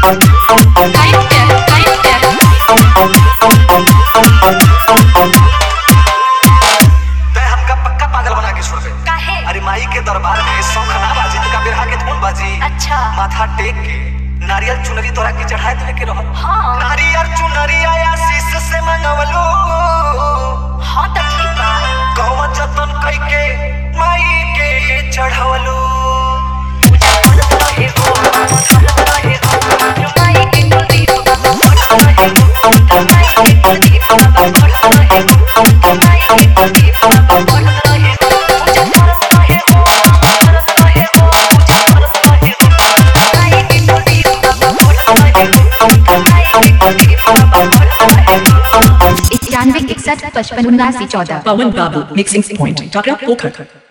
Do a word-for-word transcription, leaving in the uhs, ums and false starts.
हमका पक्का पागल बना के छोड़ दे। अरे माई के दरबार में शौखना बाजी का बिरहा के धुन बाजी। अच्छा माथा टेक के नारियल चुनरी तोरा की चढ़ाए देवे के रहल। हां नारियल चुनरी आया शीश से मंगवलो। हां त ठीक बा कौन जतन कई के माई के चढ़वलो। पूजा करत रहे हो करत रहे हो माई के कुलदीप बाबा करत रहे हो माई के कुलदीप बाबा करत रहे हो माई के कुलदीप बाबा करत रहे हो पूजा करत रहे हो करत रहे हो पूजा करत रहे हो माई के कुलदीप बाबा करत रहे हो माई के कुलदीप बाबा करत रहे हो। इक्यानवे इकसठ पचपन उन्नासी चौदह पवन बाबू मिक्सिंग पॉइंट टाकरा पोखर।